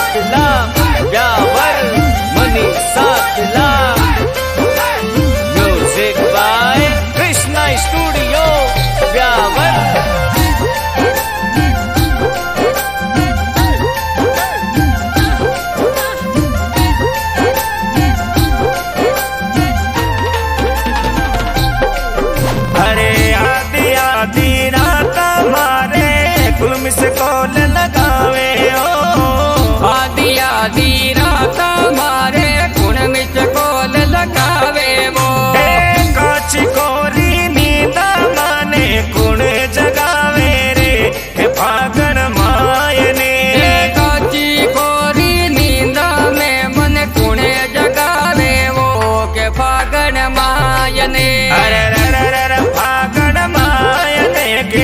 सातला व्यावर मनी सातला music by Krishna studio Beawar. Miss call लगावे ओ आधी आधी रात मारे गुण मिस कॉल लगावे वो काची कोरी नींद माने गुण जगावे रे के फागण मायने काची कोरी नींद में मन गुण जगावे वो के फागण मायने अरे रे फागण मायने के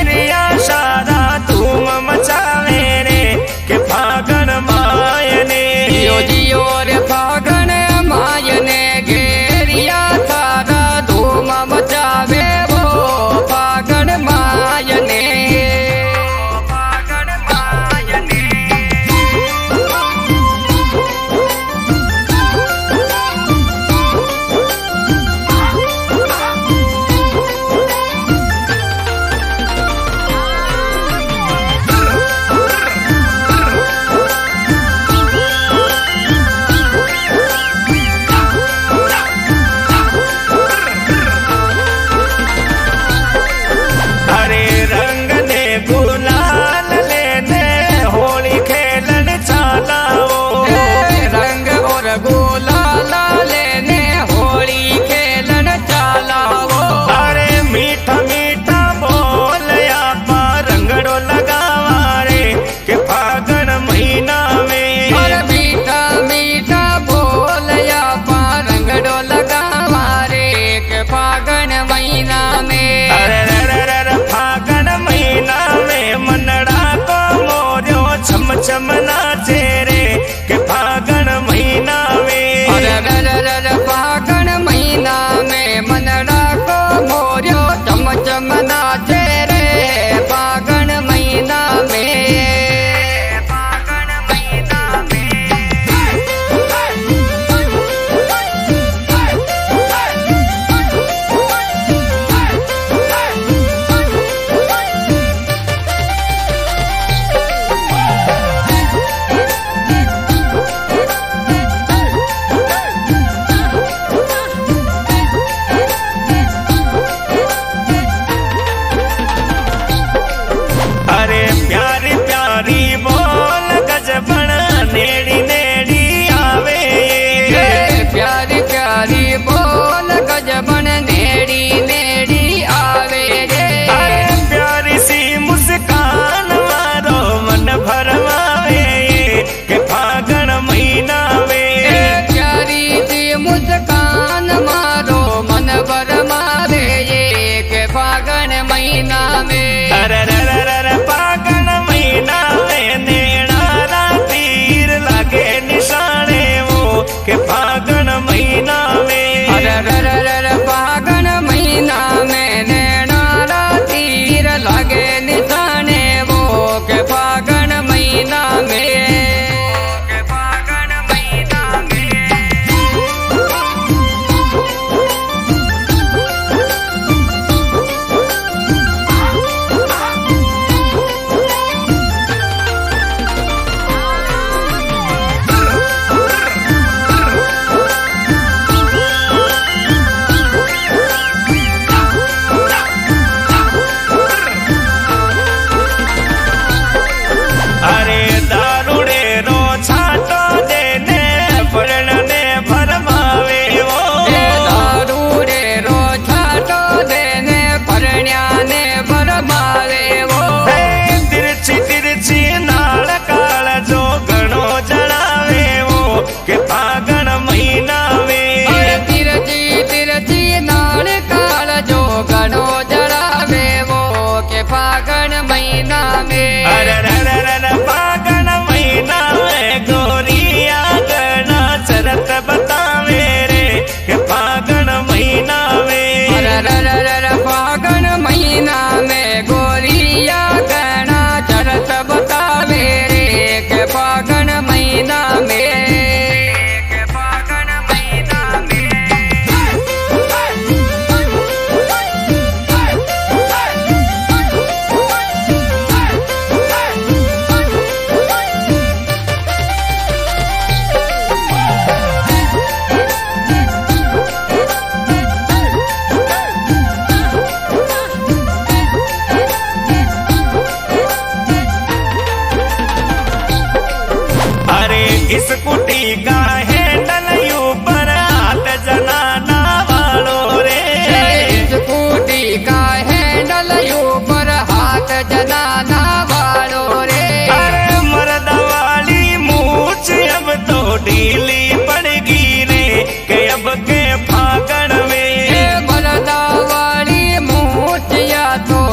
मचावे रे के फागण मायने जियो जियो रे फागण मायने घेरिया सारा धूम मचावे वो फागण मायने फागण मायने। चमना चेरे के फागण महीना में फागण महीना में मनड़ा को मोरियो चम चमना चेरे फागण महीना में फागण महीना में। नेड़ी नेड़ी आवे प्यारी प्यारी बोल गजबन नेड़ी नेड़ी आवे रे प्यारी सी मुस्कान मारो मन भरमावे के फागण महीना में प्यारी सी मुस्कान मारो मन भरमावे के फागण महीना में। अरे फागण महीना में निशाने वो के फागण महीना में फागण महीना में नैना तीर लगे निशाने वो के फागण महीना में के फागण महीना में। के फागण महीना में तिरछी तिरछी नाल काल जो गणो जड़ावे वो के फागण महीना में। अरे फागण महीना में गोरिया गणा चरत बतावे रे के फागण महीना में। फागण महीना में गोरिया गणा चरत बतावे रे के फागण महीना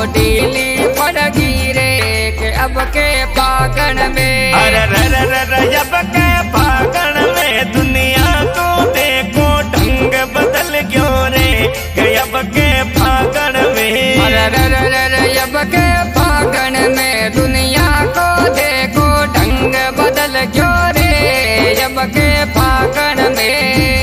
ढीली पड़गी रे के अब के फागण में। अरे अब के फागण में दुनिया को देखो ढंग बदल क्यों रे कि अब के फागण में। अरे अब के फागण में दुनिया को देखो ढंग बदल क्यों रे अब के फागण में।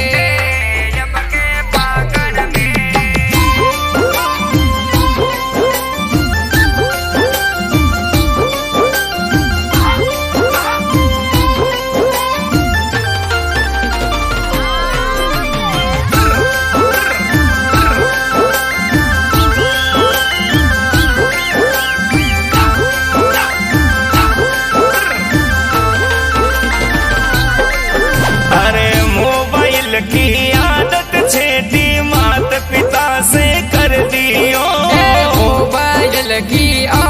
की आदत छेटी माता पिता से कर दियो। मोबाइल की